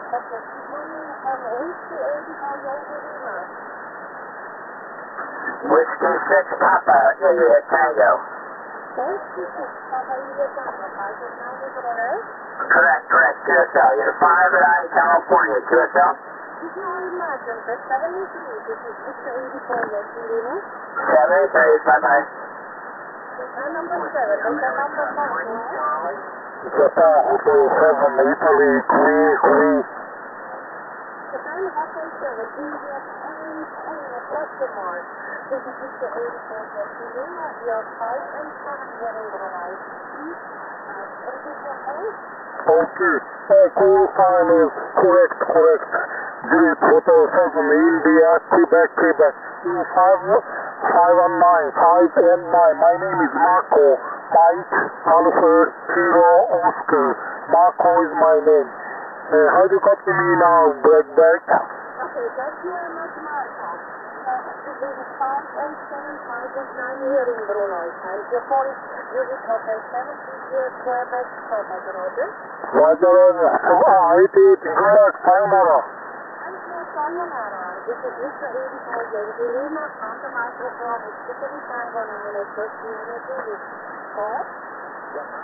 Okay, good morning. Whiskey 85 Yankee Lima. Whiskey 6 Papa, Juliet Tango. Whiskey 6 Papa Juliet Tango. 590 for the road? Correct, QSL. You're 5 at I, California. QSL? Did you imagine that 73, this is Whiskey 84 Yankee Lima? 73, bye-bye. And number 7, that's the number 4. Japan, Hotel 7, Italy, clear. Japan, Hotel 7, India, and a question mark. This is Whiskey 84 Yankee Lima. You're 5 and 7 getting the right. Anything for help? Okay, call sign is correct. Juliet Hotel 7, India, Quebec. 5 and 9. My name is Marco. Mike, Alpha, Kilo, Oscar. Marco is my name. How do you copy me now, Blackback? Okay, that's your much Marco. This is 5 and 7, 5 and 9 here in Brunei. And your phone is Juliet Hotel 7, here, Quebec, Roger. Roger, IT, Black, Sayonara. Sayonara. This is Mr. 84 Yankee Lima on the microphone with Chicken Tango and I'm going to take you in a TV.